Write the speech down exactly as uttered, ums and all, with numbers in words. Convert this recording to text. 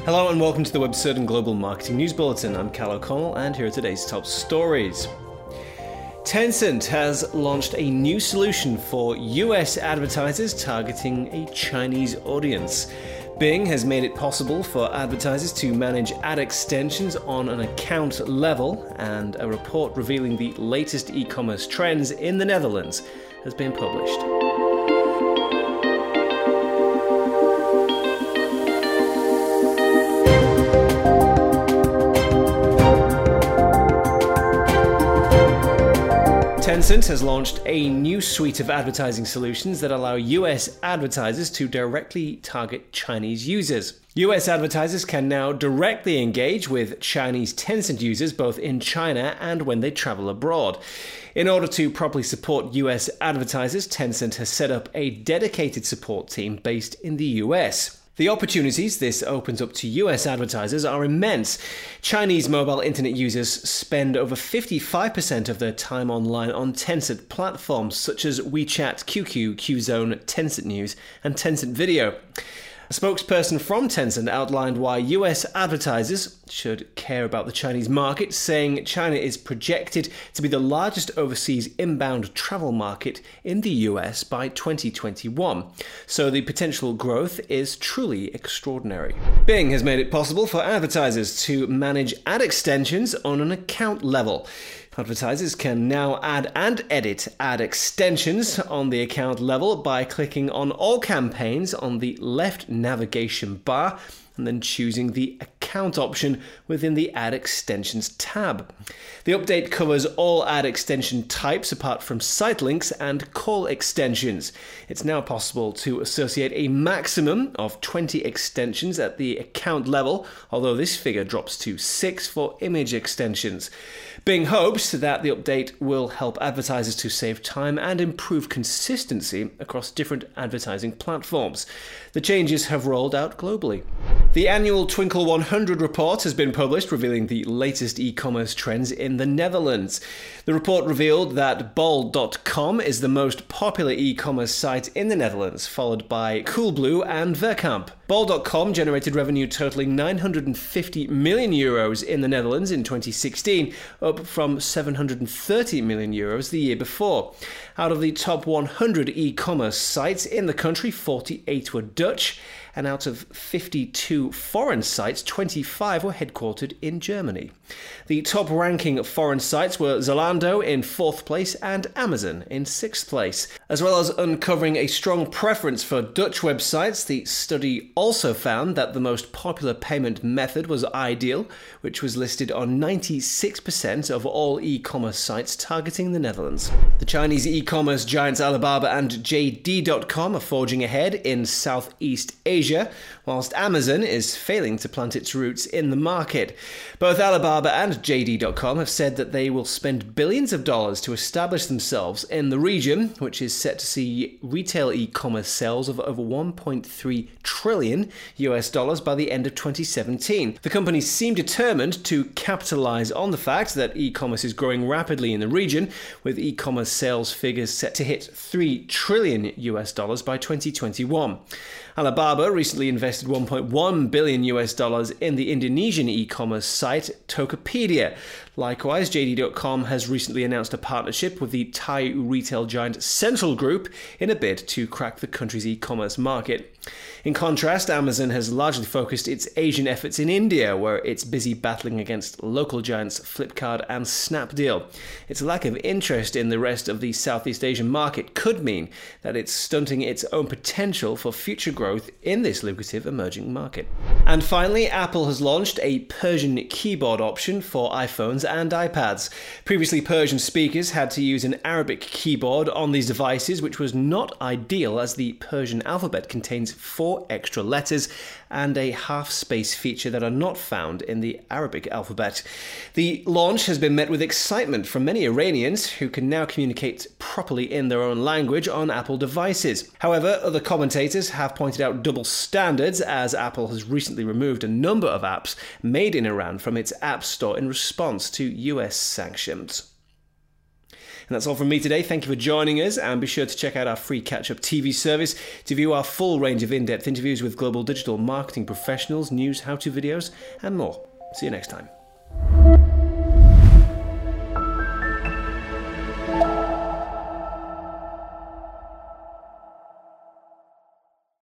Hello and welcome to the Webcertain Global Marketing News Bulletin. I'm Cal O'Connell and here are today's top stories. Tencent has launched a new solution for U S advertisers targeting a Chinese audience. Bing has made it possible for advertisers to manage ad extensions on an account level, and a report revealing the latest e-commerce trends in the Netherlands has been published. Tencent has launched a new suite of advertising solutions that allow U S advertisers to directly target Chinese users. U S advertisers can now directly engage with Chinese Tencent users both in China and when they travel abroad. In order to properly support U S advertisers, Tencent has set up a dedicated support team based in the U S. The opportunities this opens up to U S advertisers are immense. Chinese mobile internet users spend over fifty-five percent of their time online on Tencent platforms such as WeChat, Q Q, Qzone, Tencent News, and Tencent Video. A spokesperson from Tencent outlined why U S advertisers should care about the Chinese market, saying China is projected to be the largest overseas inbound travel market in the U S by twenty twenty-one. So the potential growth is truly extraordinary. Bing has made it possible for advertisers to manage ad extensions on an account level. Advertisers can now add and edit ad extensions on the account level by clicking on all campaigns on the left navigation bar and then choosing the account option within the Ad Extensions tab. The update covers all ad extension types apart from site links and call extensions. It's now possible to associate a maximum of twenty extensions at the account level, although this figure drops to six for image extensions. Bing hopes that the update will help advertisers to save time and improve consistency across different advertising platforms. The changes have rolled out globally. The annual Twinkle one hundred report has been published, revealing the latest e-commerce trends in the Netherlands. The report revealed that bol dot com is the most popular e-commerce site in the Netherlands, followed by Coolblue and Verkamp. bol dot com generated revenue totaling nine hundred fifty million euros in the Netherlands in twenty sixteen, up from seven hundred thirty million euros the year before. Out of the top one hundred e-commerce sites in the country, forty-eight were Dutch, and out of fifty-two foreign sites, twenty-five were headquartered in Germany. The top ranking foreign sites were Zalando in fourth place and Amazon in sixth place. As well as uncovering a strong preference for Dutch websites, the study also found that the most popular payment method was iDeal, which was listed on ninety-six percent of all e-commerce sites targeting the Netherlands. The Chinese e-commerce giants Alibaba and J D dot com are forging ahead in Southeast Asia, whilst Amazon is failing to plant its roots in the market. Both Alibaba and J D dot com have said that they will spend billions of dollars to establish themselves in the region, which is set to see retail e-commerce sales of over one point three trillion U S dollars by the end of twenty seventeen. The companies seem determined to capitalize on the fact that e-commerce is growing rapidly in the region, with e-commerce sales figures set to hit three trillion U S dollars by twenty twenty-one. Alibaba recently invested one point one billion U S dollars in the Indonesian e-commerce site Tokopedia. Likewise, J D dot com has recently announced a partnership with the Thai retail giant Central Group in a bid to crack the country's e-commerce market. In contrast, Amazon has largely focused its Asian efforts in India, where it's busy battling against local giants Flipkart and Snapdeal. Its lack of interest in the rest of the Southeast Asian market could mean that it's stunting its own potential for future growth in this lucrative emerging market. And finally, Apple has launched a Persian keyboard option for iPhones and iPads. Previously, Persian speakers had to use an Arabic keyboard on these devices, which was not ideal as the Persian alphabet contains four extra letters and a half space feature that are not found in the Arabic alphabet. The launch has been met with excitement from many Iranians who can now communicate properly in their own language on Apple devices. However, other commentators have pointed out double standards, as Apple has recently removed a number of apps made in Iran from its App Store in response to U S sanctions. And that's all from me today. Thank you for joining us, and be sure to check out our free catch-up T V service to view our full range of in-depth interviews with global digital marketing professionals, news, how-to videos, and more. See you next time.